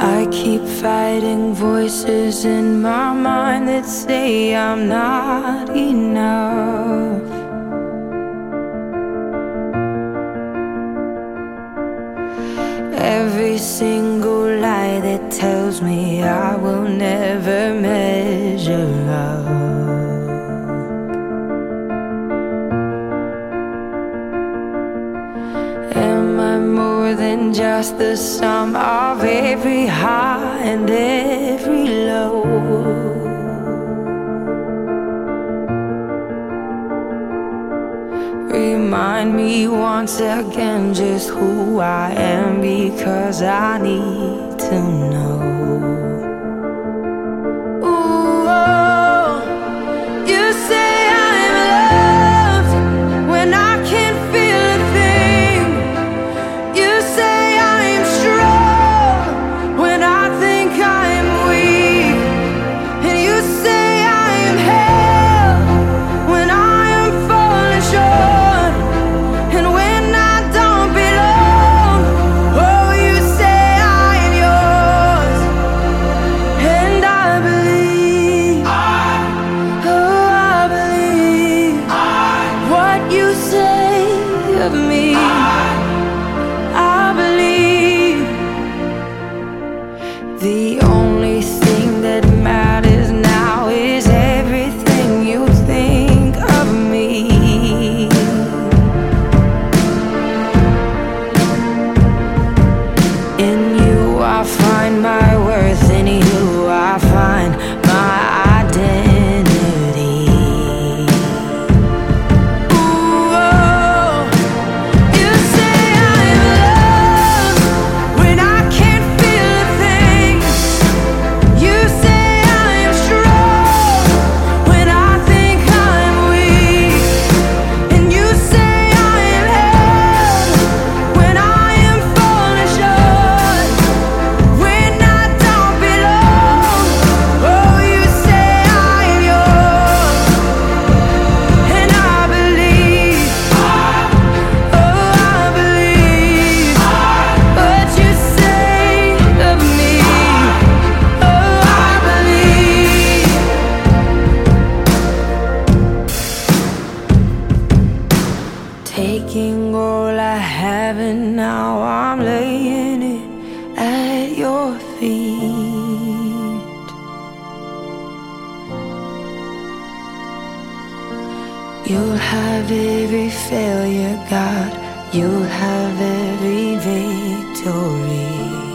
I keep fighting voices in my mind that say I'm not enough. Every single lie that tells me I will never measure up. Am I more than just the sum of every high and every low? Remind me once again just who I am, because I need to know. Ooh, oh, you say I'm loved when I can't feel a thing. You say I'm strong when I think I'm weak. And you say I am held when I am falling short. And when I don't belong, oh, you say I am yours. And I believe, oh, I believe what you say of me. I believe the only thing that matters now is everything you think of me. In you I find my worth, in you I find my identity. Ooh, oh, you say I'm loved when I can't feel a thing. You say I am strong when I think I'm weak. And you say I am held when I am falling short. When I don't belong, oh, you say I am yours. And I believe, oh, I believe what you say of me. Oh, I believe. Taking all I have and now I'm laying it at your feet. You'll have every failure, God. You'll have every victory.